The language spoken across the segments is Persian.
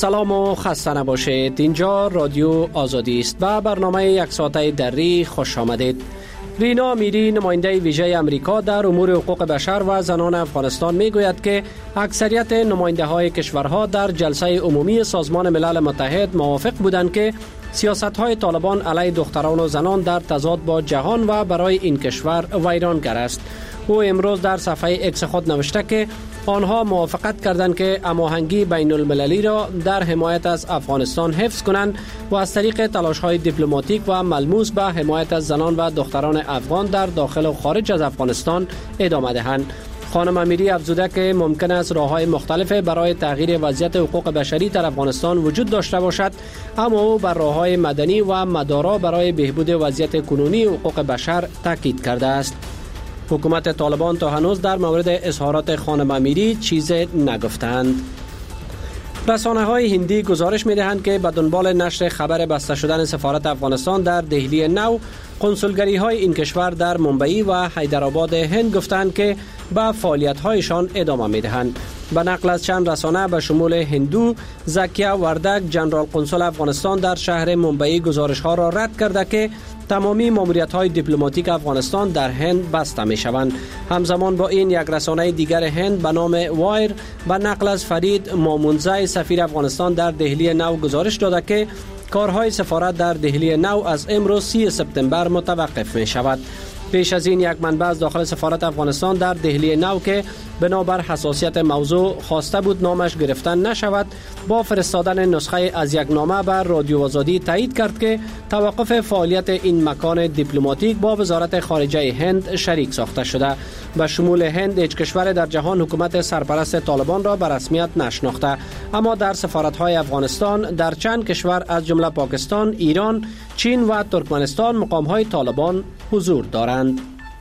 سلام و خسته نباشید. اینجا رادیو آزادی است و برنامه یک ساعته دری خوش آمدید. رینا امیری، نماینده ویژه امریکا در امور حقوق بشر و زنان افغانستان میگوید که اکثریت نماینده های کشورها در جلسه عمومی سازمان ملل متحد موافق بودند که سیاست های طالبان علیه دختران و زنان در تضاد با جهان و برای این کشور ویرانگر است. او امروز در صفحه اکس خود نوشته که آنها موافقت کردند که هماهنگی بین المللی را در حمایت از افغانستان حفظ کنند و از طریق تلاش‌های دیپلماتیک و ملموس به حمایت از زنان و دختران افغان در داخل و خارج از افغانستان ادامه دهند. خانم امیری افزوده که ممکن است راه‌های مختلف برای تغییر وضعیت حقوق بشری در افغانستان وجود داشته باشد، اما او بر راه‌های مدنی و مدارا برای بهبود وضعیت کنونی حقوق بشر تاکید کرده است. حکومت طالبان تا هنوز در مورد اظهارات خانم امیری چیزی نگفتند. رسانه‌های هندی گزارش می‌دهند که به دنبال نشر خبر بسته شدن سفارت افغانستان در دهلی نو، کنسولگری‌های این کشور در ممبئی و حیدرآباد هند گفتند که به فعالیت‌هایشان ادامه می‌دهند. به نقل از چند رسانه به شمول هندو، زکیا وردک، جنرال قنسول افغانستان در شهر ممبئی گزارش‌ها را رد کرده که تمامی ماموریت‌های دیپلماتیک افغانستان در هند بسته می‌شوند. همزمان با این یک رسانه دیگر هند به نام وایر به نقل از فرید مامونزای سفیر افغانستان در دهلی نو گزارش داده که کارهای سفارت در دهلی نو از امروز 30 سپتامبر متوقف می‌شود. پیش از این یک منبع از داخل سفارت افغانستان در دهلی نو که بنابر حساسیت موضوع خواسته بود نامش گرفتن نشود، با فرستادن نسخه از یک نامه بر رادیو آزادی تایید کرد که توقف فعالیت این مکان دیپلماتیک با وزارت خارجه هند شریک ساخته شده. به شمول هند هیچ کشور در جهان حکومت سرپرست طالبان را به رسمیت نشناخته، اما در سفارت‌های افغانستان در چند کشور از جمله پاکستان، ایران، چین و ترکمنستان مقام‌های طالبان حضور دارند.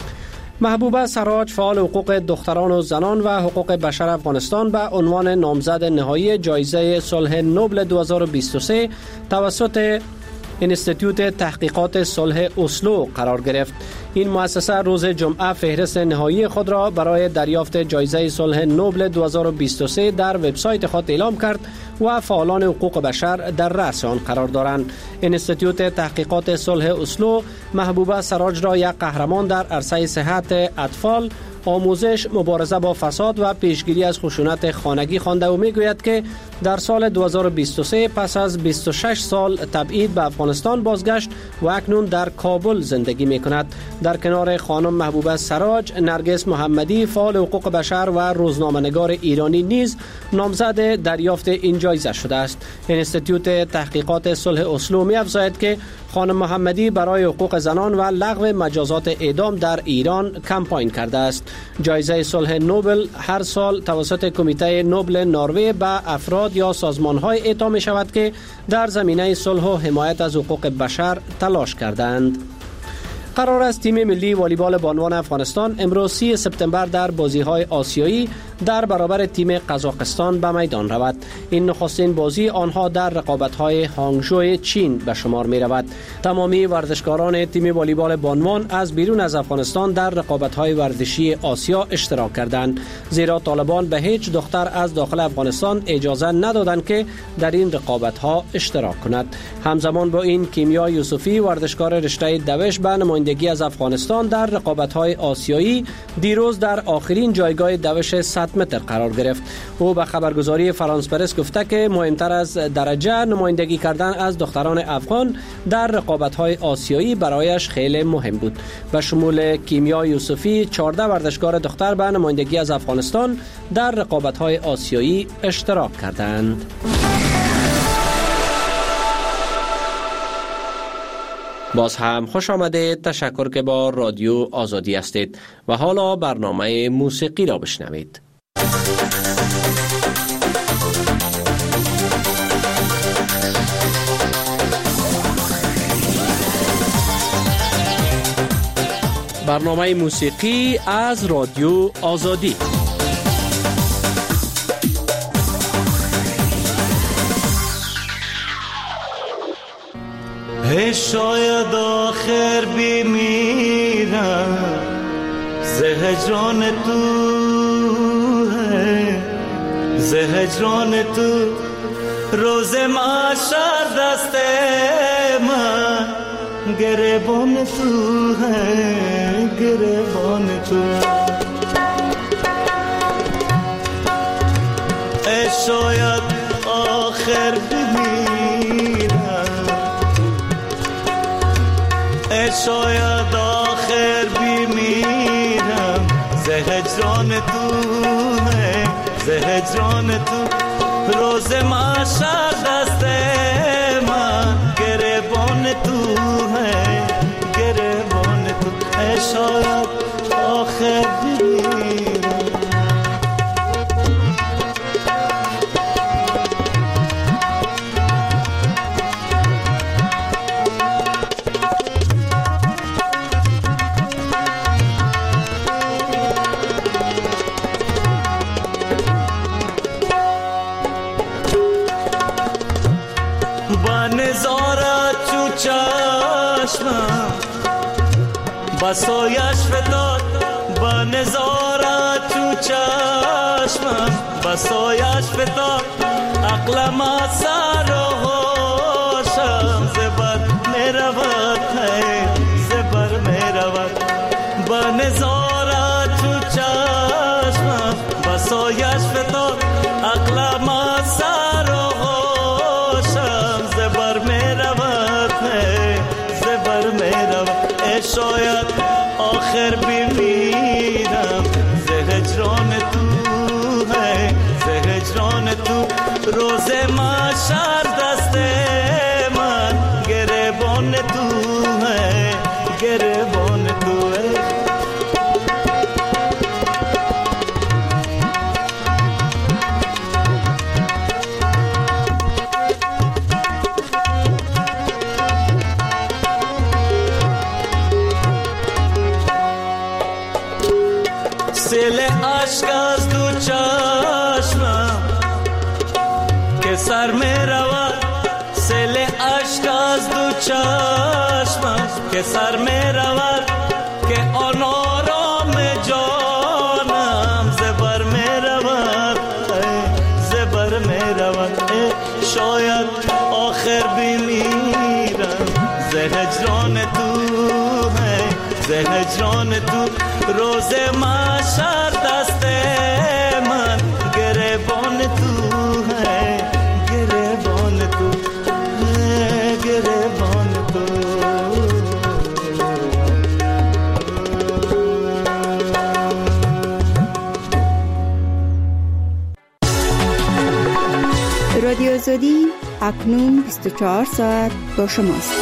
محبوبه سراج، فعال حقوق دختران و زنان و حقوق بشر افغانستان، به عنوان نامزد نهایی جایزه صلح نوبل 2023 توسط انستیتوت تحقیقات صلح اسلو قرار گرفت. این مؤسسه روز جمعه فهرست نهایی خود را برای دریافت جایزه صلح نوبل 2023 در وبسایت خود اعلام کرد و فعالان حقوق بشر در رأس آن قرار دارند. انستیتوت تحقیقات صلح اسلو محبوبه سراج را یک قهرمان در عرصه صحت اطفال، آموزش، مبارزه با فساد و پیشگیری از خشونت خانگی خوانده و میگوید که در سال 2023 پس از 26 سال تبعید به افغانستان بازگشت و اکنون در کابل زندگی می کند. در کنار خانم محبوبه سراج، نرگس محمدی، فعال حقوق بشر و روزنامه‌نگار ایرانی نیز نامزد دریافت این جایزه شده است. انستیتوت تحقیقات صلح اسلو می افزاید که خانم محمدی برای حقوق زنان و لغو مجازات اعدام در ایران کمپاین کرده است. جایزه صلح نوبل هر سال توسط کمیته نوبل نروژ به افراد یا سازمان‌های اعطا می شود که در زمینه صلح و حمایت از حقوق بشر تلاش کردند. قرار است تیم ملی والیبال بانوان افغانستان امروز 30 سپتامبر در بازی‌های آسیایی در برابر تیم قزاقستان به میدان رود. این نخستین بازی آنها در رقابت‌های هانگژو چین به شمار می‌رود. تمامی ورزشکاران تیم والیبال بانوان از بیرون از افغانستان در رقابت‌های ورزشی آسیا اشتراک کردند، زیرا طالبان به هیچ دختر از داخل افغانستان اجازه ندادند که در این رقابت‌ها اشتراک کند. همزمان با این کیمیا یوسفی، ورزشکار رشته دوش به نمایندگی از افغانستان در رقابت‌های آسیایی، دیروز در آخرین جایگاه دوش 100 متر قرار گرفت. او به خبرگزاری فرانس پرس گفته که مهمتر از درجه، نمایندگی کردن از دختران افغان در رقابت‌های آسیایی برایش خیلی مهم بود. به شمول کیمیا یوسفی، 14 ورزشکار دختر به نمایندگی از افغانستان در رقابت‌های آسیایی اشتراک کردند. باز هم خوش آمدید. تشکر که با رادیو آزادی هستید و حالا برنامه موسیقی را بشنوید. برنامه موسیقی از رادیو آزادی. شاید آخر بمیرم زهجان تو ہے زهجان تو روز محشر دست من گریبان تو ہے، گریبان تو. ای شاید آخر بمیرم، ای شاید آخر بمیرم، ز هجران تو ہے، ز هجران تو. روز محشر دست من گریبان تو ہے، گریبان تو. ای شاید آخر بمیرم. بسایش فتاد با نظارت تو چشمم، بسایش فتاد عقلم از سر و هوشم، زبر می رود زبر می رود با نظارت تو چشمم، بسایش فتاد عقلم از سر و هوشم، زبر می رود زبر می رود. شاید آخر بمیرم، ز هجران تو ہے، ز هجران تو. روز محشر دست من گریبان تو ہے، گریبان تو ہے. سیل عشق از دو چشمم که سر می رود، سیل عشق از دو چشمم که سر می رود، که آن آرام جانم زبر می رود، زبر می رود. شاید آخر بمیرم، ز هجران تو ہے، ز هجران تو. روز محشر دست من گریبان تو ہے، گریبان تو ہے، گریبان تو. رادیو آزادی اکنون 24 ساعت با شماست.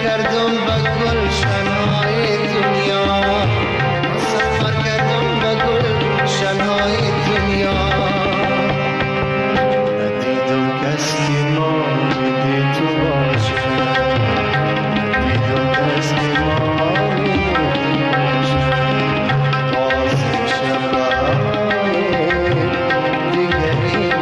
کردم به گلشن‌های دنیا، سفر کردم به گلشن‌های دنیا، ندیدم کس که مانده تو باشه، ندیدم کس که مانده تو باشه. باز شب‌های دیگری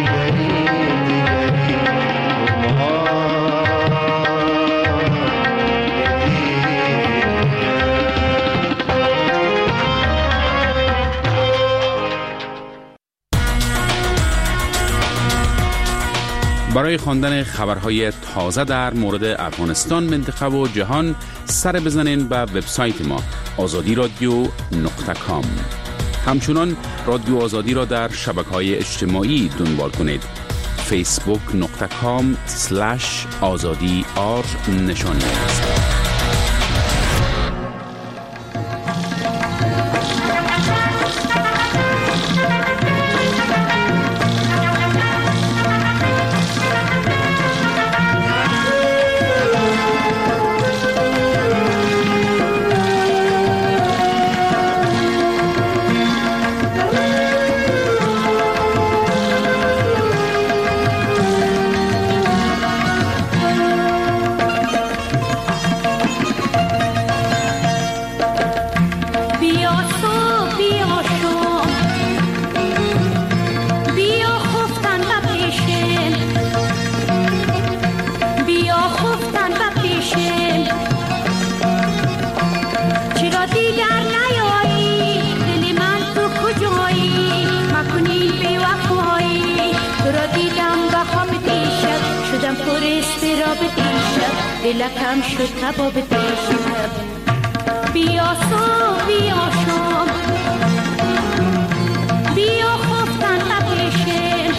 برای خواندن خبرهای تازه در مورد افغانستان، منطقه و جهان سر بزنین به وبسایت ما azadiradio.com. همچنان رادیو آزادی را در شبکه‌های اجتماعی دنبال کنید. facebook.com/azadi_r نشانی است. دلکم شد کباب دیشب، بیا صبح بیا شام، بیا خفتن و پیشم.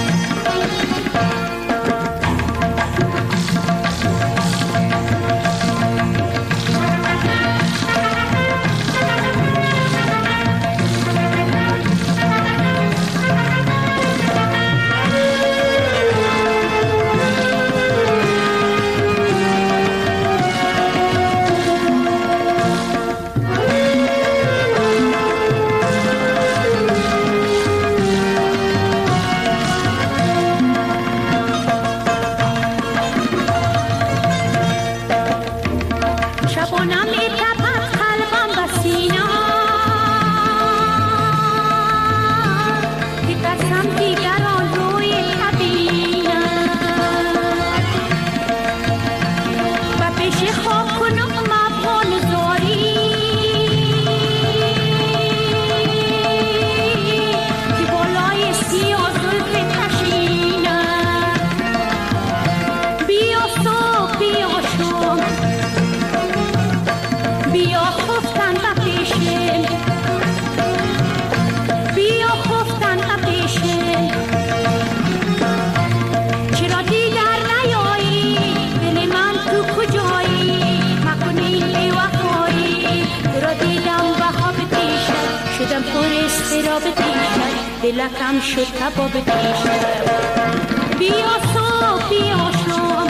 دلکم شد کباب دیشب، بیا صبح بیا شام،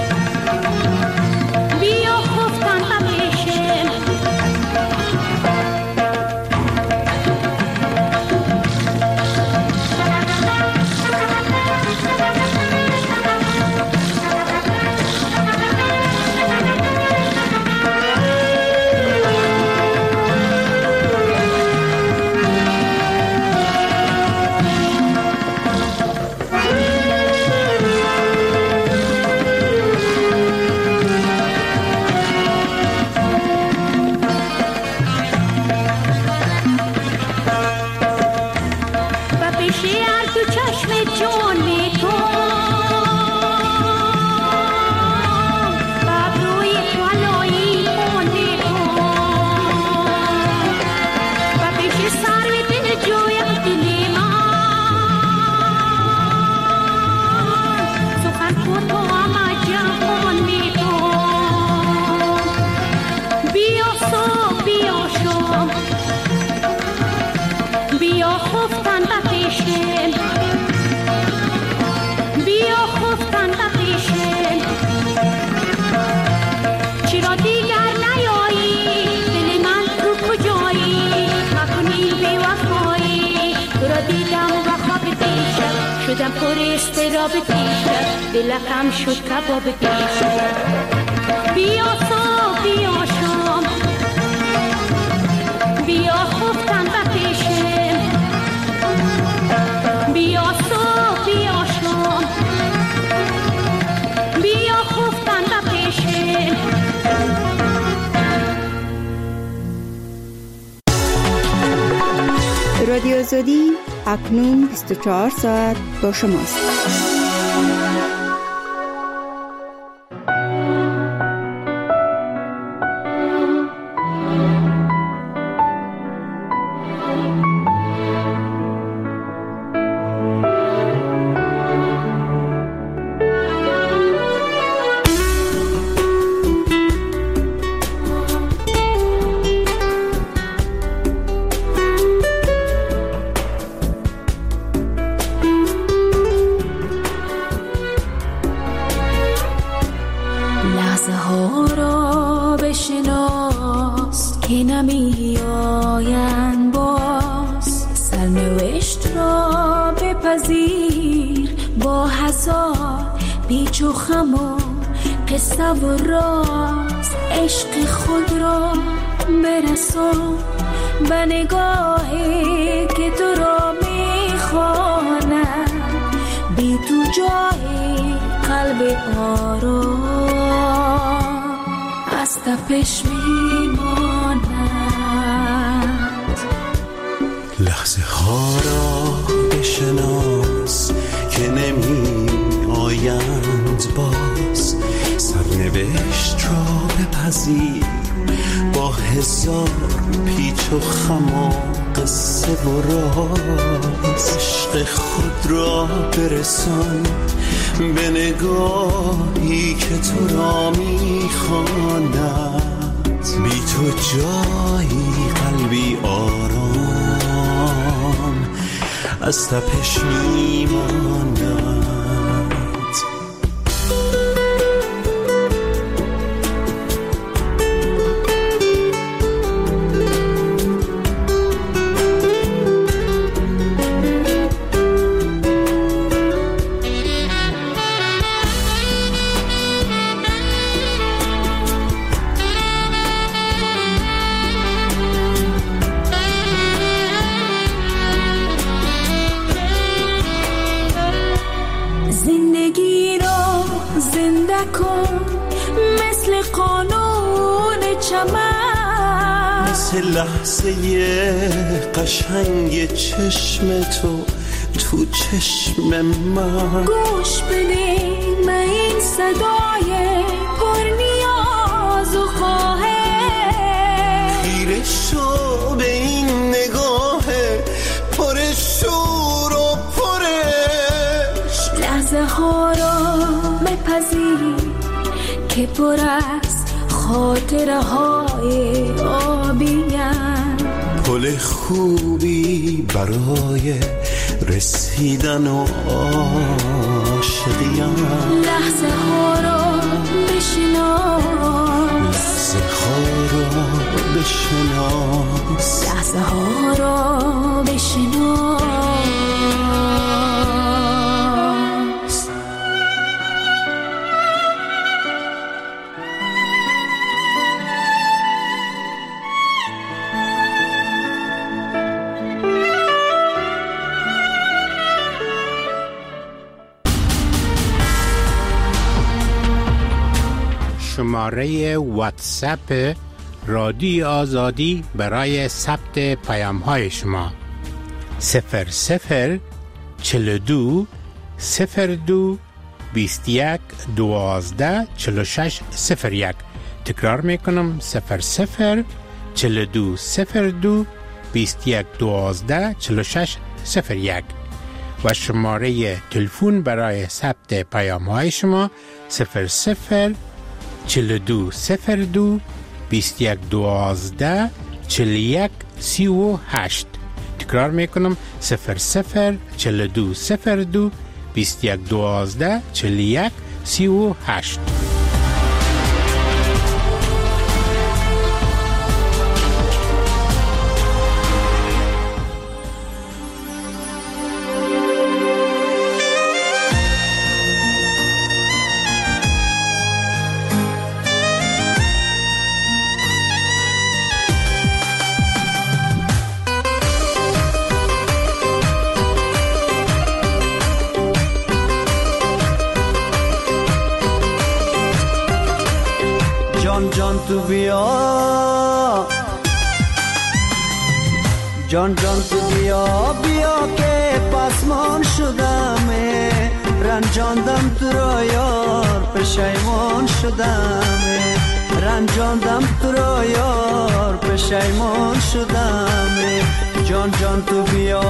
بیا خفتن و پیشم. دلم پر استراب پیشه، دلکم شد کباب پیشه. بیا صبح بیا شام، بیا خفتن و پیشه، بیا صبح بیا شام، بیا خفتن و پیشه. رادیو آزادی اکنون 24 ساعت با شماست. پیچ و خم و قصه و راز، عشق خود را برسان به نگاهی که تو را میخواند، بی تو جای قلب آرام از تپش میماند. لحظه ها را بشناس که نمی آیند باز، سرنوشت را بپذیر با هزار پیچ و خم و قصه و راز، عشق خود را برسان به نگاهی که تو را میخواند، بی تو جایی قلبی آرام از تپش میماند. لحظه قشنگ چشم تو تو چشم من، گوش بده من این صدای پر نیاز و خواهش، خیره شو به این نگاه پر شور و پرش. لحظه ها را بپذیر که پر از خاطره های آبیم، پل خوبی برای رسیدن و عاشقیم. لحظه ها را بشناس، لحظه ها را بشناس، لحظه ها را بشناس. شماره واتساپ رادیو آزادی برای ثبت پیام‌های شما 0042 02 21 12 46 01. تکرار میکنم 0042 02 21 12 46 01 و شماره تلفن برای ثبت پیام‌های شما 42 02 21 12 41 38. تکرار میکنم 42 02 21 12 41 38. جان جان تو بیا، جان جان تو بیا بیا که پسمان شدم، رنجاندم تو را یار پشیمان شدم، رنجاندم تو را یار پشیمان شدم. جان جان تو بیا،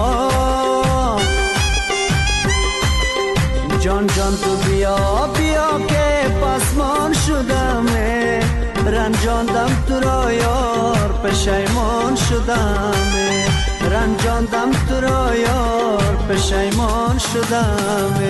جان جان تو بیا بیا که پسمان شدم، رنجاندم تو را یار پشیمان شدم، رنجاندم تو را یار پشیمان شدم.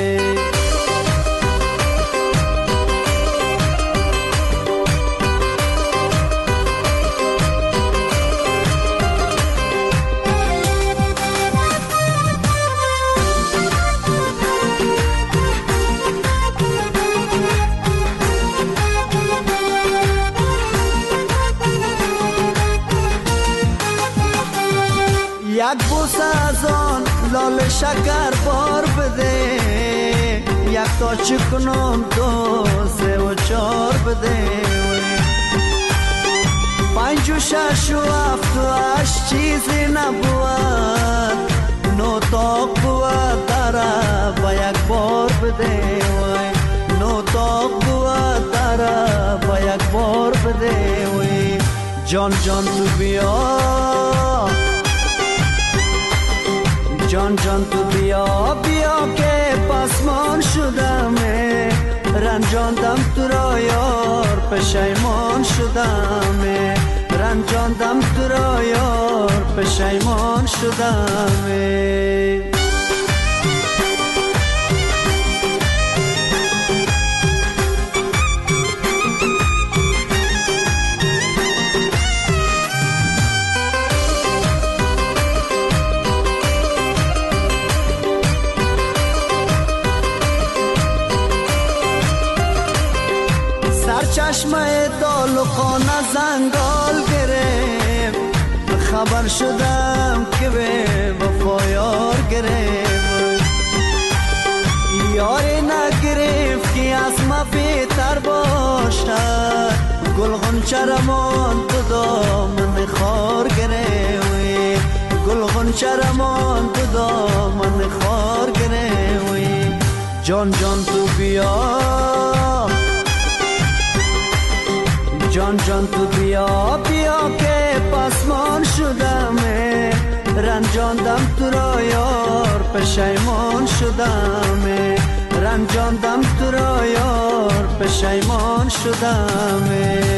یک بوسه از آن لال شکر بار بده، یک تا چکنم 2 3 و 4 بده، 5 و 6 و 7 و 8 چیزی نبود، 9 تا بود داره با یک بار بده، 9 تا بود داره با یک بار بده. جان جان تو بیا، جان جان تو بیا بیا که پسمان شدم، رنجاندم تو را یار پشیمان شدم، رنجاندم تو را یار پشیمان شدم. چشمه دالخانه زنگال گرفت، خبر شدم که به وفایار گرفت، یاری نگرفت که از ما بهتر باشد، گل غنچه رمان تو دامن خار گرفت، گل غنچه رمان تو دامن خار گرفت. جان جان تو بیا، جان جان تو بیا بیا که پسمان شدم، رنجاندم تو را یار پشیمان شدم، رنجاندم تو را یار پشیمان شدم.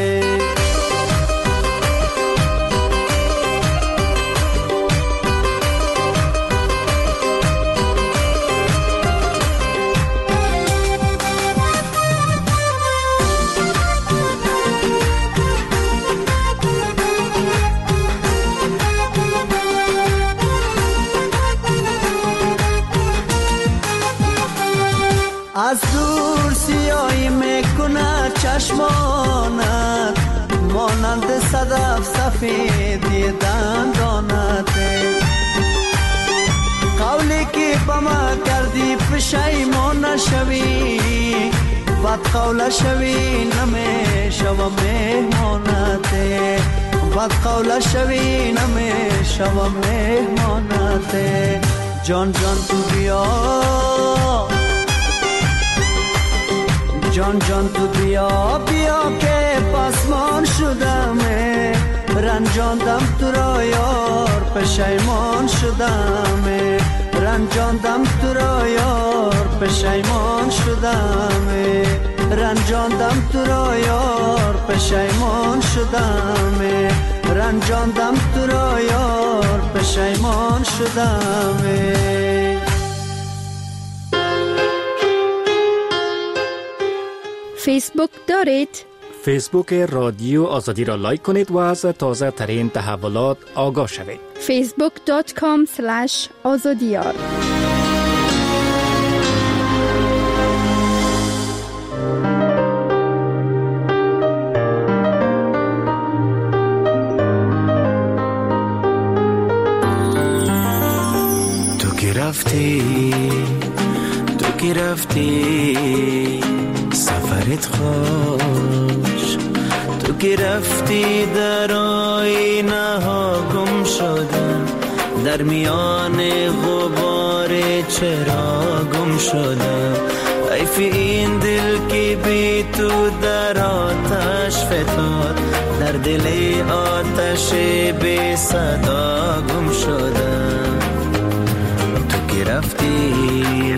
از دور سیاهی میکنه چشمانت، مانند صدف سفیدی دندانت، قولی که با ما کردی پشیمان نشوی، بد قول شوی نمیشوم مهمانت، بد قول شوی نمیشوم مهمانت. جان جان تو بیا، جان جان تو بیا بیا که پسمان شدم، رنجاندم تو را یار پشیمان شدم، رنجاندم تو را یار پشیمان شدم، رنجاندم تو را یار پشیمان شدم، رنجاندم تو را یار پشیمان شدم. فیسبوک دارید؟ فیسبوک رادیو آزادی را لایک کنید و از تازه ترین تحولات آگاه شوید. facebook.com/azadiyar. تو که رفتی سفرت خوش، که رفتی در آینه ها گم شدم، در میان غبار چرا گم شدم. حیف این دل که بی تو در آتش فتاد، در دل آتش بی صدا گم شدم. تو که رفتی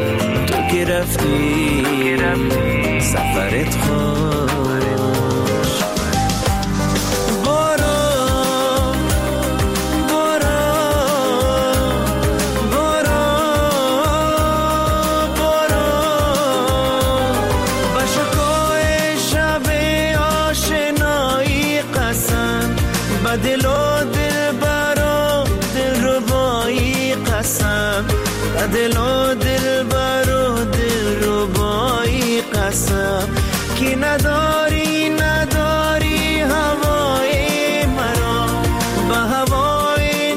سفرت خوش. برو با شکوه شب آشنایی قسم، با دل و دل برا دل ربایی قسم، با دل و دل برا دل ربایی قسم. که نداری هوای مرا، با هوای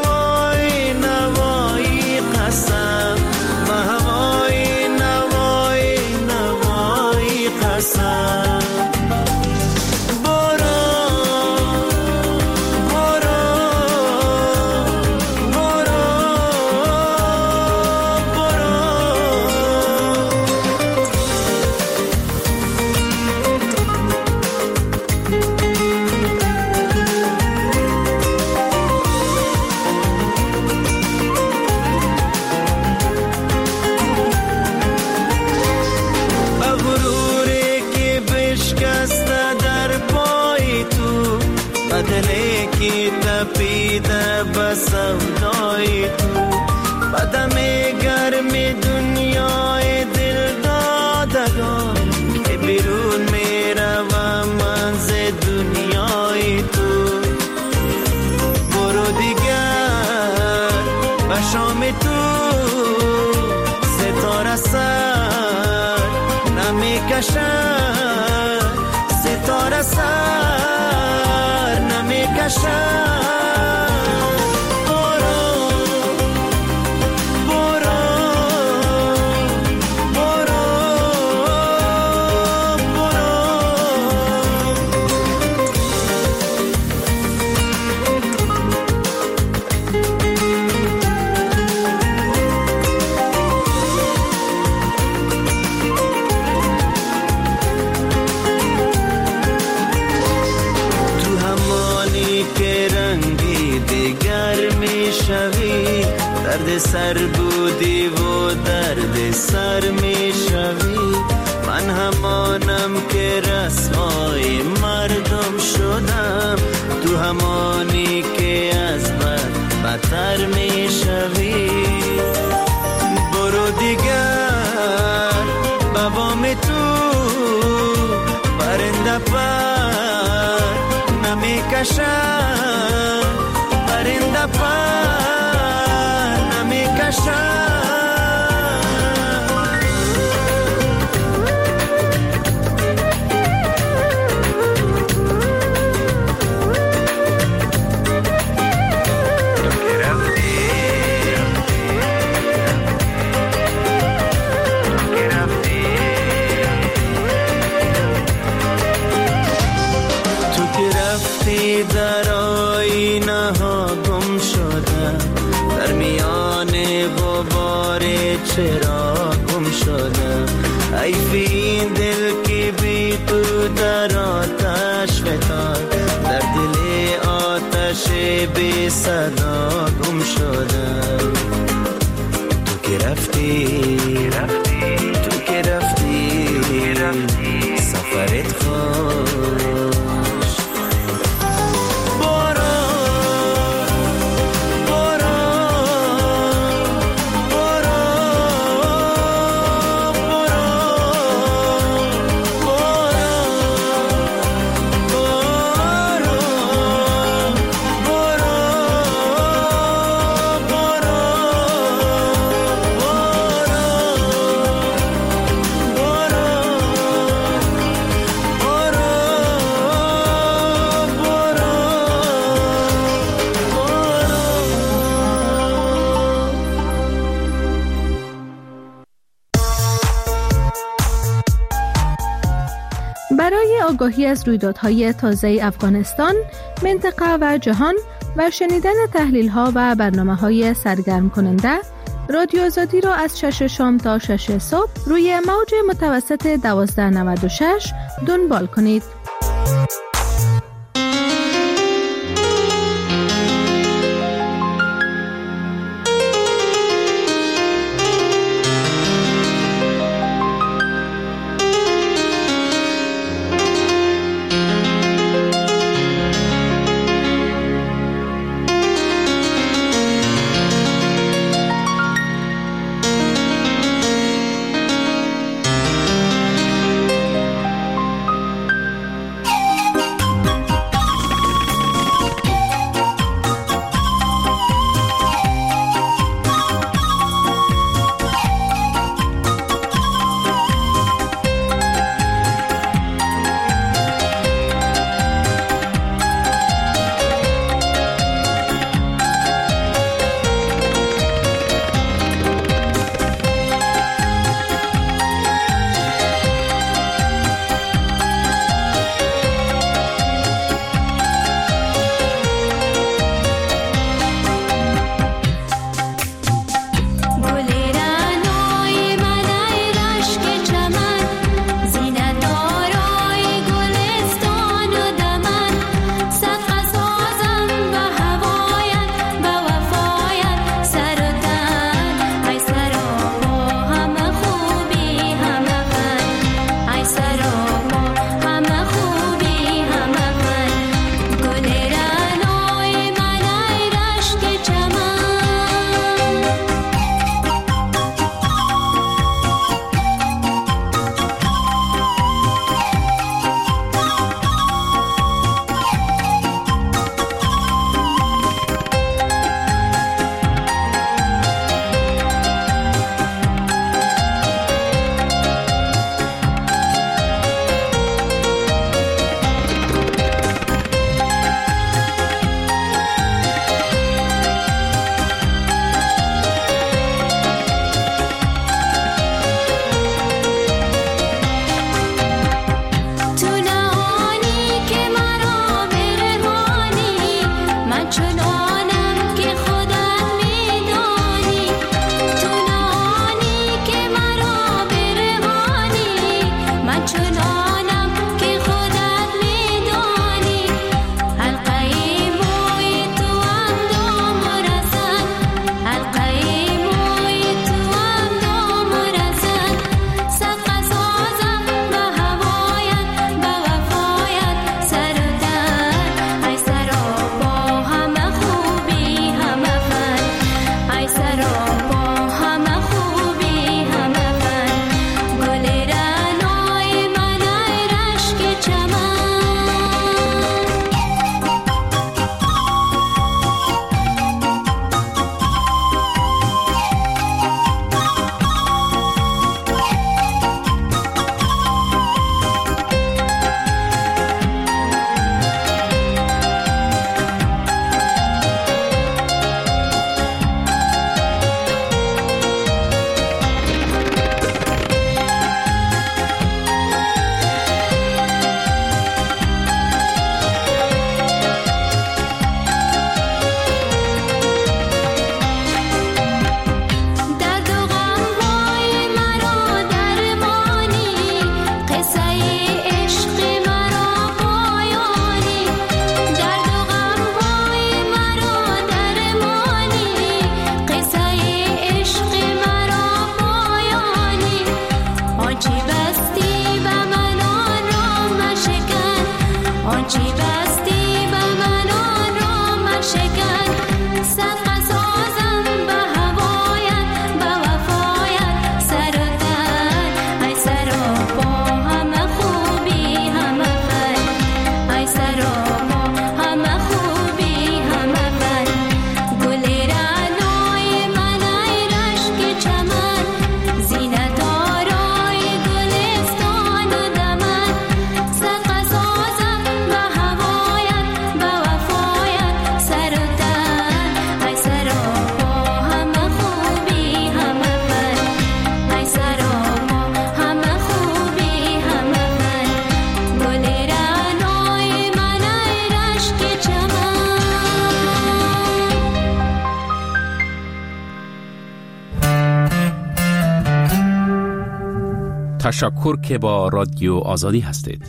نوایی قسم، با هوای نوایی قسم. دلی کی تپیده بسودای تو، بدم گرم دنیای دل دادگان، که بیرون میروم من ز دنیای تو. برو دیگر و شام تو ستاره سر نمیکشد، ستاره سر نمیکشد. درد سر بودی و درد سر می شوی، من همانم که رسوای مردم شدم، تو همانی که از بد بدتر می شوی. برو دیگر بابام تو پرنده پر نمی کشن، پرنده پر در آینه ها گم شدم، در میان غبار چرا گم شدم. حیف این دل که بی تو در آتش فتاد، در دل آتش بی صدا گم شدم. تو که رفتی سفرت خوش. برای آگاهی از رویدادهای تازه افغانستان، منطقه و جهان و شنیدن تحلیل‌ها و برنامه‌های سرگرم کننده، رادیو آزادی را از 6 شام تا 6 صبح روی موج متوسط 1296 دنبال کنید. به تشکر که با رادیو آزادی هستید.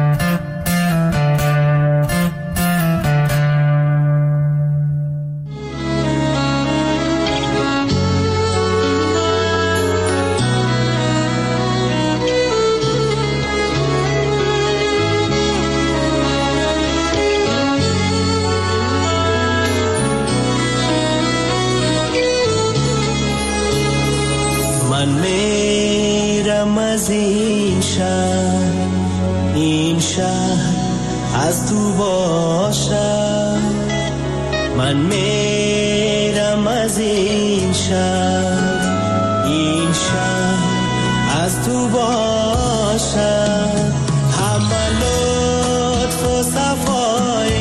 من میرم از این شهر از تو باشم. من میرم از این شهر از تو باشم. همه لطف و صفای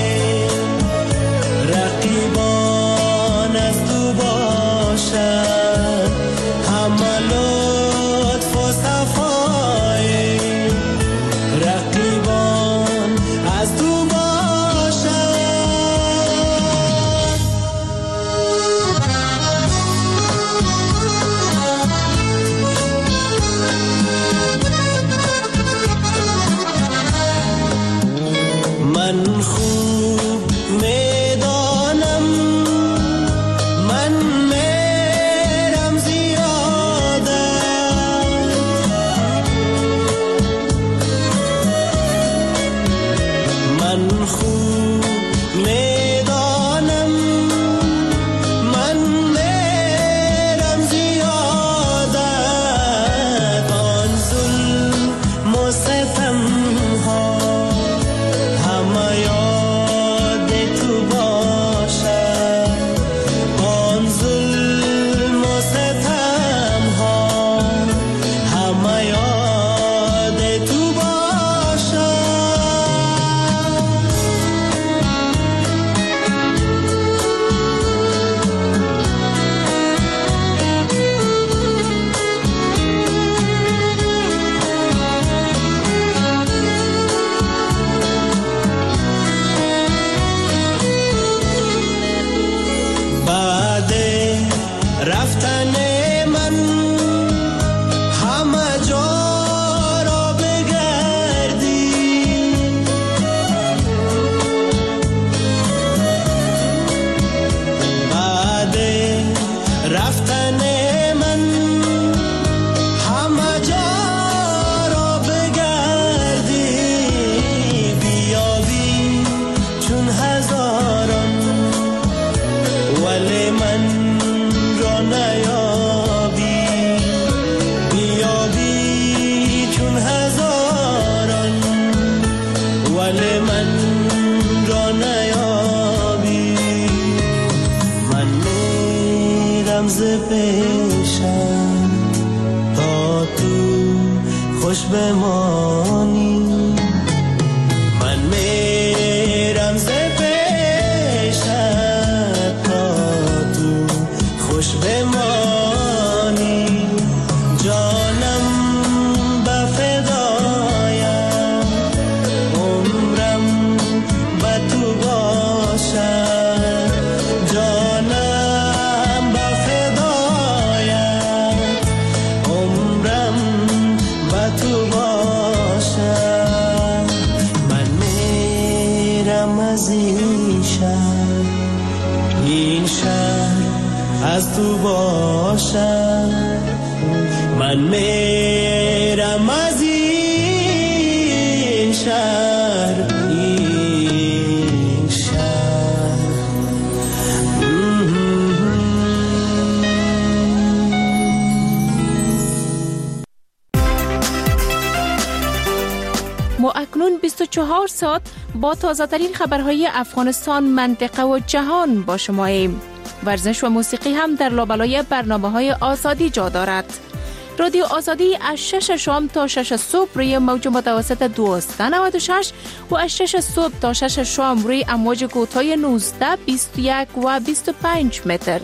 رقیبان از تو باشم. همه لطف و صفای رقیبان از تو من خوب میدانم من میرم زیادت. من خوب میدانم من میرم زیادت. آن ظلم و ستم ها همه یاد تو باشد. آن ظلم و ستم ها همه یاد تو بعد رفتن من همه جا را بگردی. بعد رفتن من همه جا را بگردی. بیابی چون هزاران ولی من را نیابی. بیابی چون هزاران ولی من را نیابی. من میرم ز پیشم تا تو خوش بمانی. من میرم ز پیشم تا تو خوش بمانی. جانم به فدایم عمرم به تو باشد. جانم به فدایم عمرم به تو باشد. من میرم از این شهر از تو باشم. من میرم از این شهر ما اکنون 24 ساعت با تازه‌ترین خبرهای افغانستان، منطقه و جهان با شماییم. ورزش و موسیقی هم در لابلای برنامه‌های آزادی جا دارد. رادیو آزادی از 6 شام تا 6 صبح روی موج متوسط 1296 و از 6 صبح تا 6 شام روی امواج کوتاه 19، 21 و 25 متر.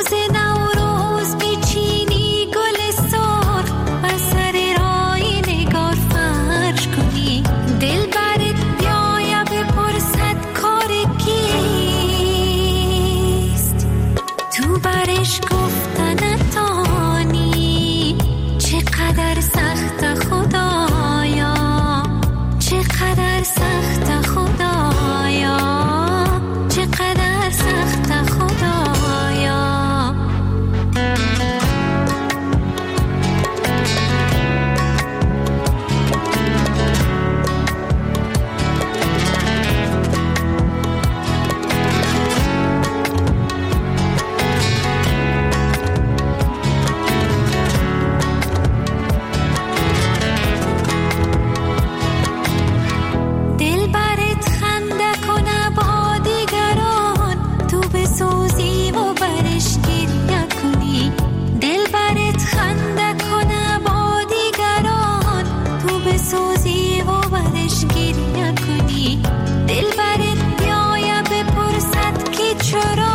روز نوروز بچینی گل سرخ و سر رای نگار فرش کنی، دل برت بیاید بپرسد کار کیست، تو برش گفتن نتانی چقدر سخت خدایا، چقدر سخت خدایا، چقدر سخت خدایا. دل برت خنده کنه با دیگران، تو بسوزی و برش گریه کنی، دل برت خنده کنه با دیگران، تو بسوزی و برش گریه کنی، دل برت بیاید بپرسد که چرا،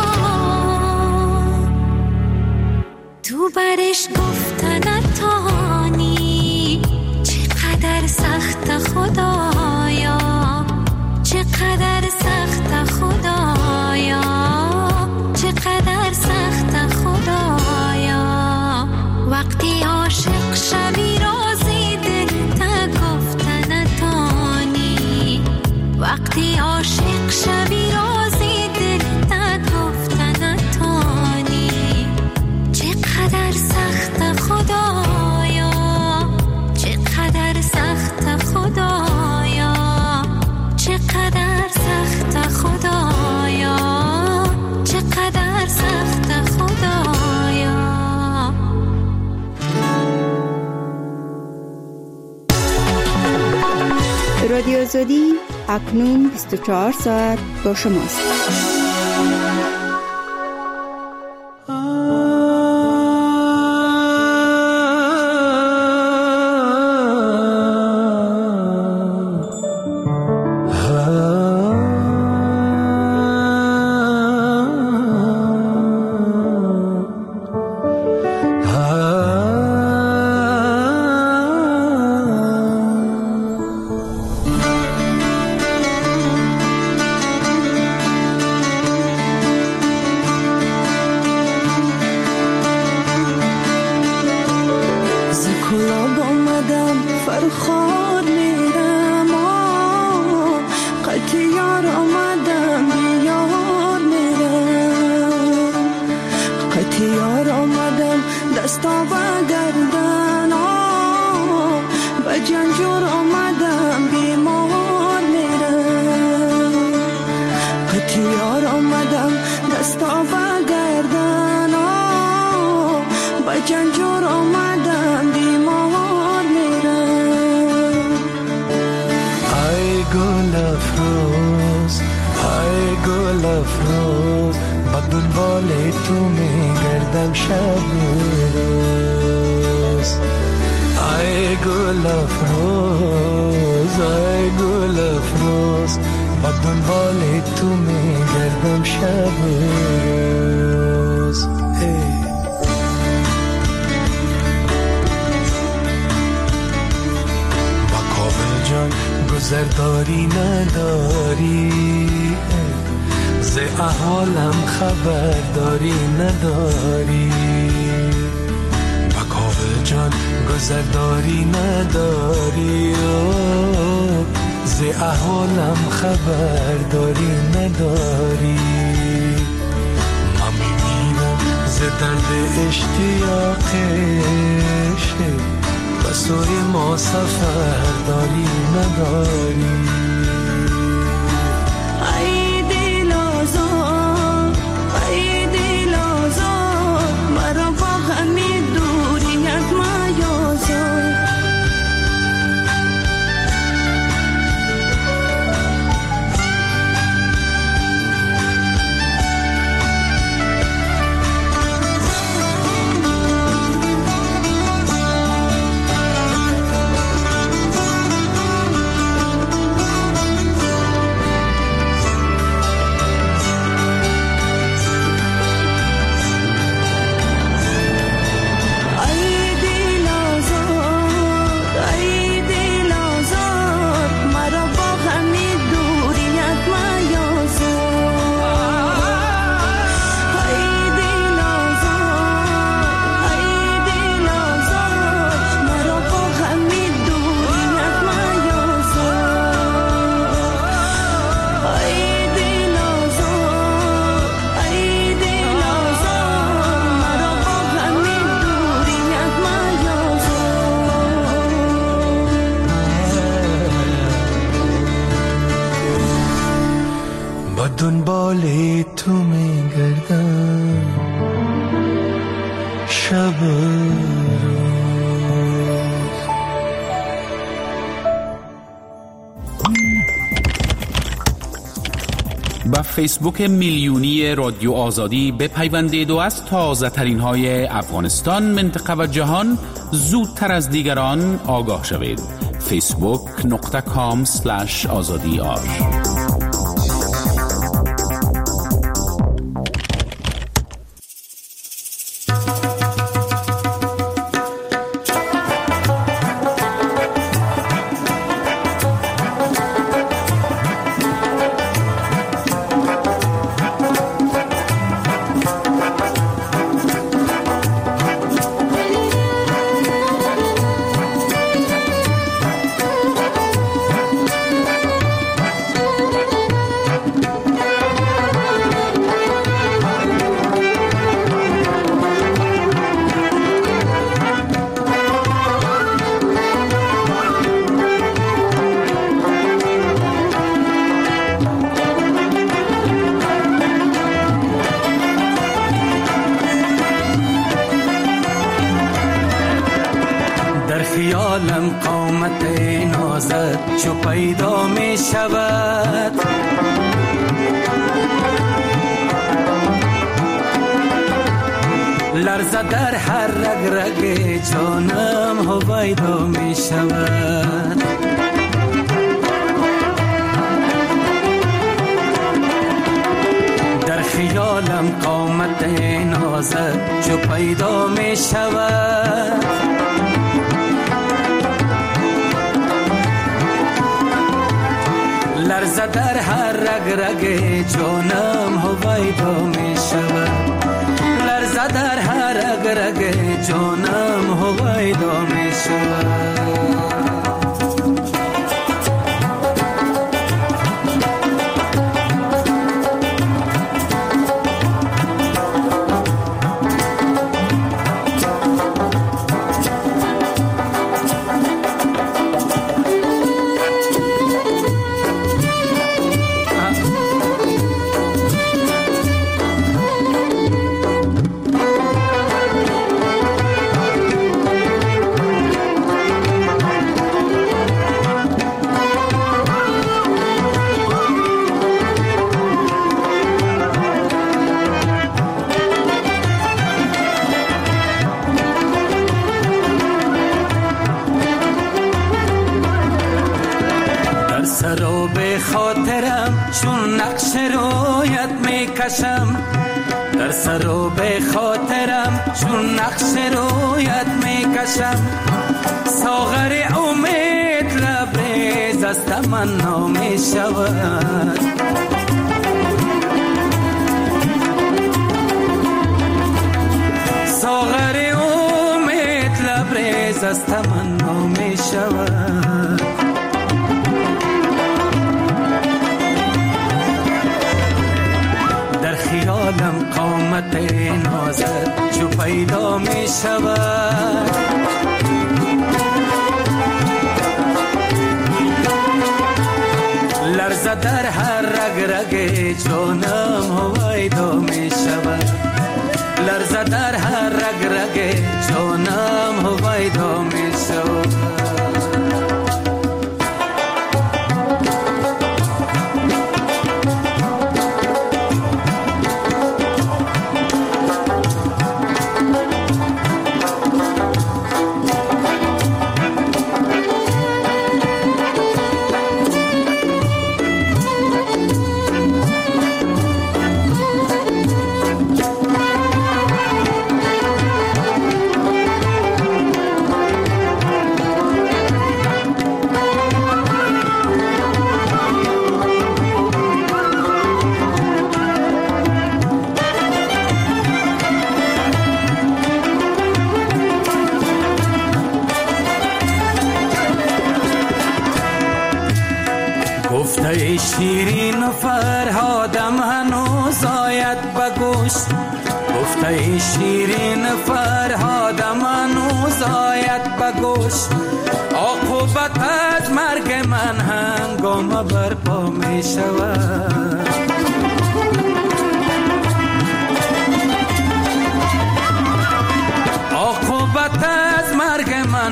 تو برش گفتن نتانی چقدر سخت خدایا، چقدر سخت خدایا، چقدر سخت خدایا. وقتی عاشق شوی رازی دل تا گفتن نتانی، وقتی عاشق شوی رازی دل تا گفتن نتانی، چقدر سخت خدایا، چقدر سخت خدایا، چقدر سخت خدایا، چقدر سخت خدایا. رادیو آزادی اکنون 24 ساعت با شماست. گذرداری نداری، ز احوالم خبرداری نداری، بکاوه جان گذرداری نداری، ز احوالم خبرداری نداری. من میمیرم ز درد اشتیاقش، به سوی ما سفرداری نداری. ای دل آزاد، ای دل آزاد، مرا با همین دوریت میازاد. شب با فیسبوک میلیونی رادیو آزادی بپیوندید و از تازه ترین های افغانستان، منطقه و جهان زودتر از دیگران آگاه شوید. facebook.com/azadiar. خیالم قامت نازت چو پیدا می شود، لرزه در هر رگ رگ جانم هویدا می شود. در خیالم قامت نازت چو پیدا می شود، لرزه در هر رگ رگ جانم هویدا می شود، لرزه در هر رگ رگ جانم هویدا می شود. سراب خاطرم چون نقش رویت می کشم، در سراب خاطرم چون نقش رویت می کشم. ساغر امید لبریز از تمنا می شود، ساغر امید لبریز از تمنا می شود. خیالم قامت نازت چو پیدا می شود، لرزه در هر رگ رگ جانم هویدا می شود، لرزه در هر رگ رگ جانم هویدا می شود. گفته شیرین و فرهادم هنوز آید بگوش، گفته شیرین فرهادم هنوز آید بگوش. عاقبت از مرگ من هنگام برپا می شود،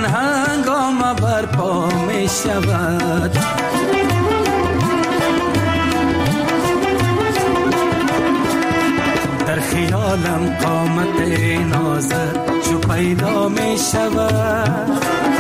آن هنگام برپا می شود. در خیالم قامت نازت چو پیدا می شود.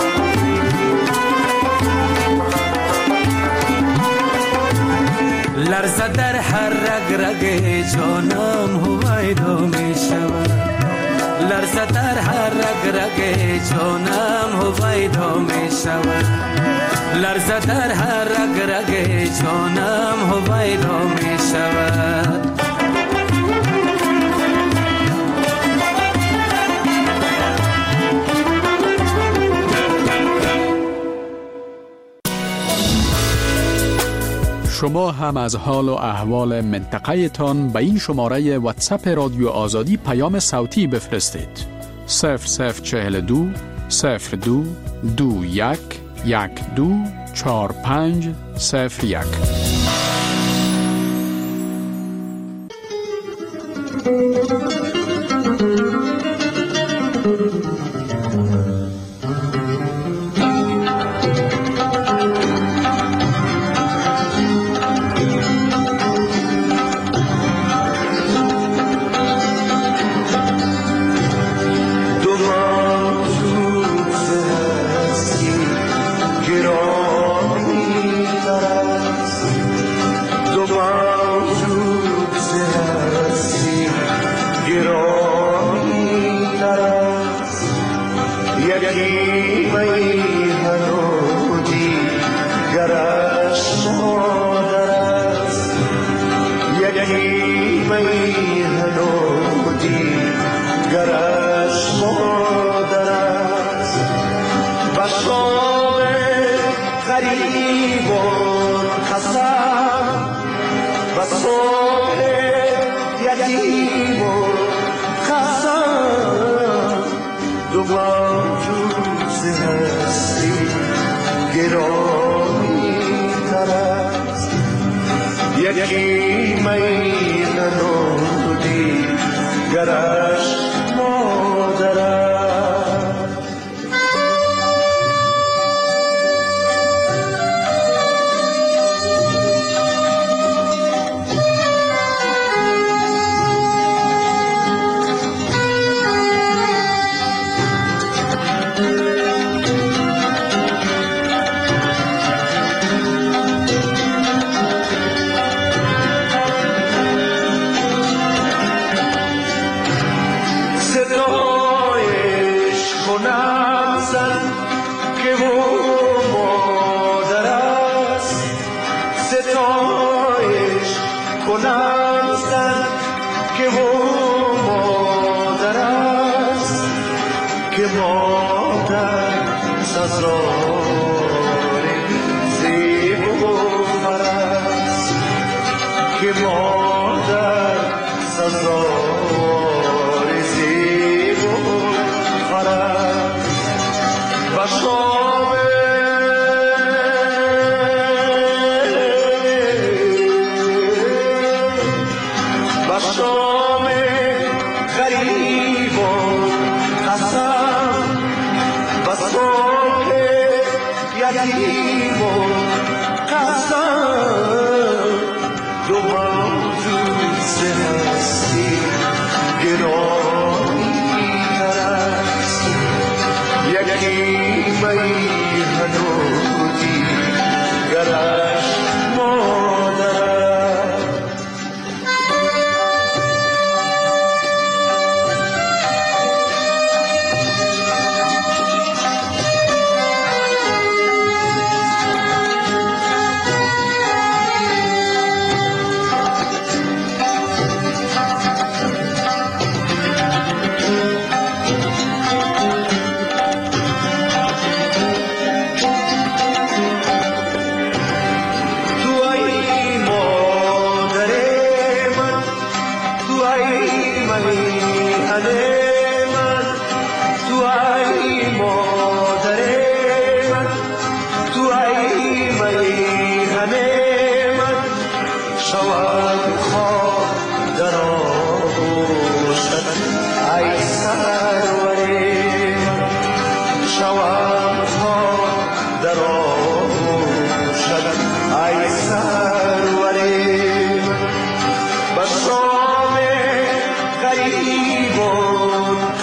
لرزه در هر رگ رگ جانم هویدا می شود. لرزه در هر رگ رگ جانم هویدا می شود. لرزه در هر رگ رگ جانم هویدا می شود. شما هم از حال و احوال منطقه تان به این شماره واتساپ رادیو آزادی پیام صوتی بفرستید. 0042 02 21 12 45 01.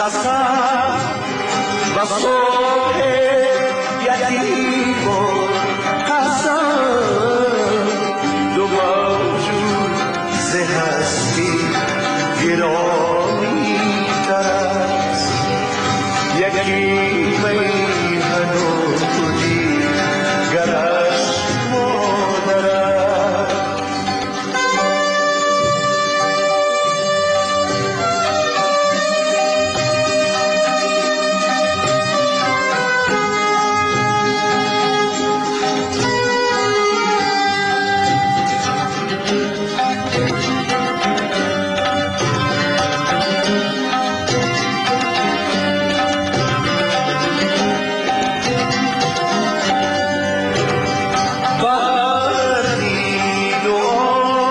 قسم و صبح یکی بار قسم دو موجود ز هستی گرامی ترست یکی میهن و دیگرش مادر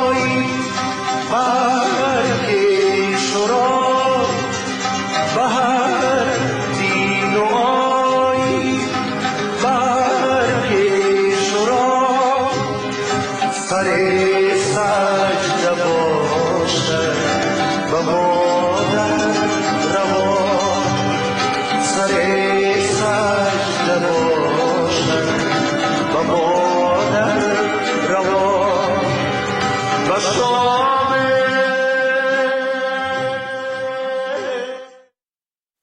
Bahar